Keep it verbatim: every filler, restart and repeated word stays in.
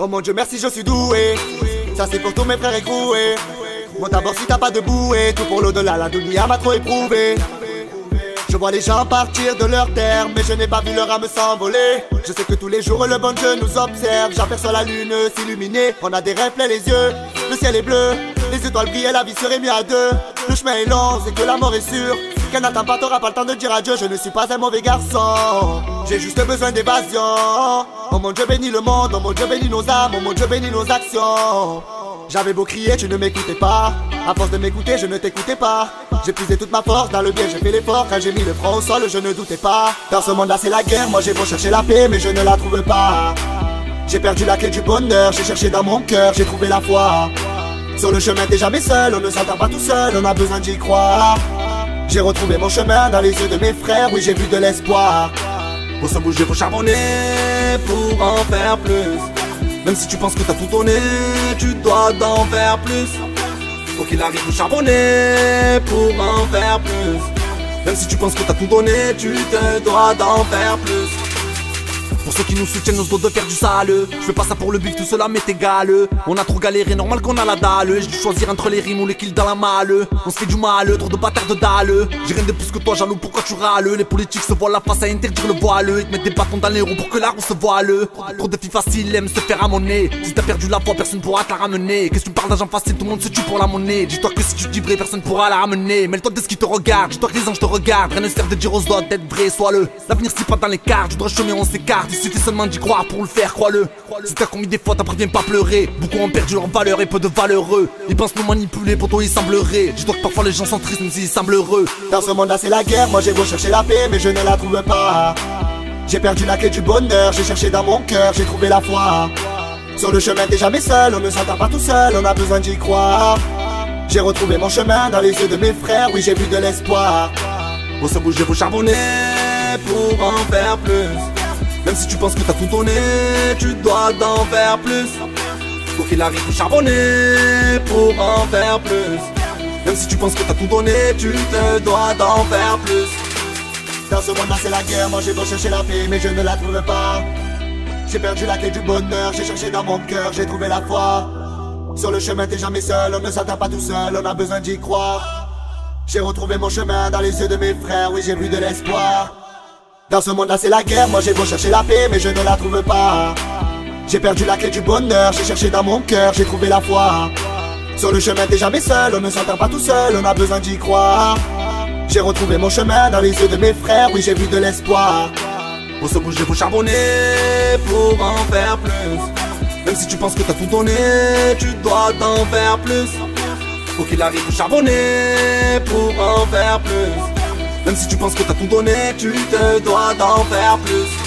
Oh mon Dieu merci je suis doué. Ça c'est pour tous mes frères écroués. Bon d'abord si t'as pas de bouée, tout pour l'au-delà, la dunia m'a trop éprouvé. Je vois les gens partir de leur terre, mais je n'ai pas vu leur âme s'envoler. Je sais que tous les jours le bon Dieu nous observe. J'aperçois la lune s'illuminer, on a des rêves plein les yeux. Le ciel est bleu, les étoiles brillent, la vie serait mieux à deux. Le chemin est long, c'est que la mort est sûre. Qu'elle n'attend pas, t'auras pas le temps de dire adieu. Je ne suis pas un mauvais garçon, j'ai juste besoin d'évasion. Oh mon Dieu bénis le monde, oh mon Dieu bénis nos âmes, oh mon Dieu bénis nos actions. J'avais beau crier, tu ne m'écoutais pas. À force de m'écouter, je ne t'écoutais pas. J'ai puisé toute ma force dans le bien, j'ai fait l'effort. Quand j'ai mis le front au sol, je ne doutais pas. Dans ce monde-là, c'est la guerre, moi j'ai beau chercher la paix, mais je ne la trouve pas. J'ai perdu la clé du bonheur, j'ai cherché dans mon cœur, j'ai trouvé la foi. Sur le chemin, t'es jamais seul, on ne s'entend pas tout seul, on a besoin d'y croire. J'ai retrouvé mon chemin dans les yeux de mes frères, oui j'ai vu de l'espoir. Faut se bouger, faut charbonner pour en faire plus. Même si tu penses que t'as tout donné, tu dois d'en faire plus. Faut qu'il arrive, faut charbonner pour en faire plus. Même si tu penses que t'as tout donné, tu te dois d'en faire plus. Pour ceux qui nous soutiennent, on se doit de faire du sale. Je fais pas ça pour le bif, tout cela m'est égal. On a trop galéré, normal qu'on a la dalle. J'ai dû choisir entre les rimes ou les kills dans la malle. On se fait du mal, trop de bâtards de dalle. J'ai rien de plus que toi, jaloux, pourquoi tu râles? Les politiques se voient la face à interdire le voile. Ils te mettent des bâtons dans les roues pour que la roue se voile. Trop de filles faciles aiment se faire amonner. Si t'as perdu la foi, personne pourra te la ramener. Qu'est-ce que tu parles d'argent facile, tout le monde se tue pour la monnaie. Dis-toi que si tu dis vrai, personne pourra la ramener. Mêle-toi de ce qui te regarde, dis-toi que les anges te regardent. Rien ne sert de dire aux autres d'être vrai, sois-le. L'avenir c'est pas dans les cartes, du droit chemin on s'écarte. Il suffit seulement d'y croire pour le faire, crois-le. Si t'as commis des fautes, après viens pas pleurer. Beaucoup ont perdu leur valeur et peu de valeureux. Ils pensent nous manipuler, pour toi ils sembleraient. Dis-toi que parfois les gens sont tristes, même s'ils semblent heureux. Dans ce monde là c'est la guerre, moi j'ai beau chercher la paix, mais je ne la trouve pas. J'ai perdu la clé du bonheur, j'ai cherché dans mon cœur, j'ai trouvé la foi. Sur le chemin t'es jamais seul, on ne s'entend pas tout seul, on a besoin d'y croire. J'ai retrouvé mon chemin dans les yeux de mes frères, oui j'ai vu de l'espoir. Faut se bouger, faut charbonner pour en faire plus. Même si tu penses que t'as tout donné, tu dois d'en faire plus. Faut qu'il arrive, faut charbonner pour en faire plus. Même si tu penses que t'as tout donné, tu te dois d'en faire plus. Dans ce monde là c'est la guerre, moi j'ai beau chercher la paix, mais je ne la trouve pas. J'ai perdu la clé du bonheur, j'ai cherché dans mon cœur, j'ai trouvé la foi. Sur le chemin t'es jamais seul, on ne s'attend pas tout seul, on a besoin d'y croire. J'ai retrouvé mon chemin dans les yeux de mes frères, oui j'ai vu de l'espoir. Dans ce monde là c'est la guerre, moi j'ai beau chercher la paix, mais je ne la trouve pas. J'ai perdu la clé du bonheur, j'ai cherché dans mon cœur, j'ai trouvé la foi. Sur le chemin t'es jamais seul, on ne s'entend pas tout seul, on a besoin d'y croire. J'ai retrouvé mon chemin dans les yeux de mes frères, oui j'ai vu de l'espoir. Faut se bouger, faut charbonner pour en faire plus. Même si tu penses que t'as tout donné, tu dois d'en faire plus. Faut qu'il arrive, faut charbonner pour en faire plus. Même si tu penses que t'as tout donné, tu te dois d'en faire plus.